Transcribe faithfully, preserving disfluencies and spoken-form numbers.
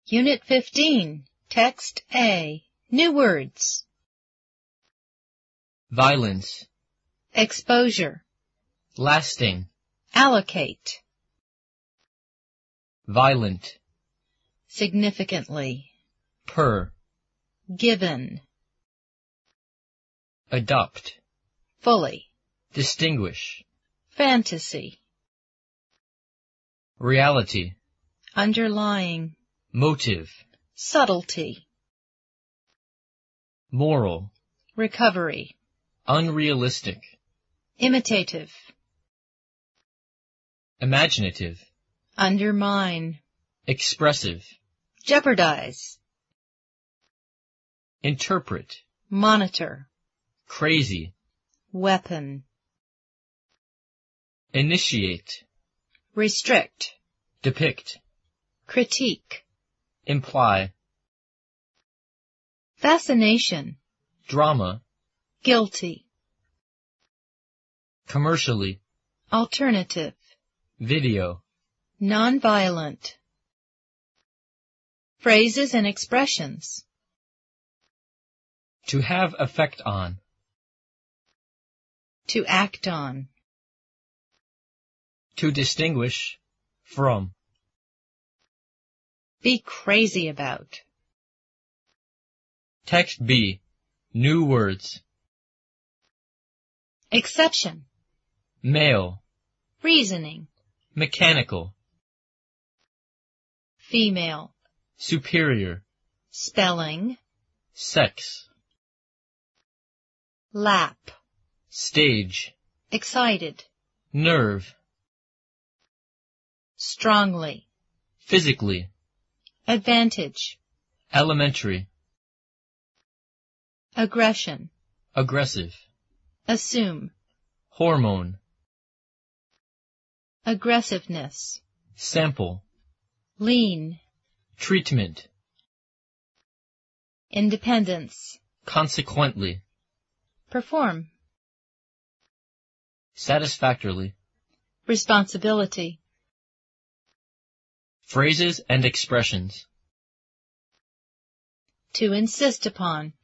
Unit fifteen, Text A. New words. Violence. Exposure. Lasting. Allocate. Violent. Significantly. Per. Given. Adopt. Fully. Distinguish. Fantasy. Reality. Underlying. Motive. Subtlety. Moral. Recovery. Unrealistic. Imitative. Imaginative. Undermine. Expressive. Jeopardize. Interpret. Monitor. Crazy. Weapon. Initiate. Restrict. Depict. Critique. Imply. Fascination. Drama. Guilty. Commercially. Alternative. Video. Nonviolent. Phrases and expressions. To have effect on. To act on. To distinguish. From. Be crazy about. Text B. New words. Exception. Male. Reasoning. Mechanical. Female. Superior. Spelling. Sex. Lap. Stage. Excited. Nerve. Strongly. Physically. Advantage. Elementary. Aggression. Aggressive. Assume. Hormone. Aggressiveness. Sample. Lean. Treatment. Independence. Consequently. Perform. Satisfactorily. Responsibility. Phrases and expressions. To insist upon.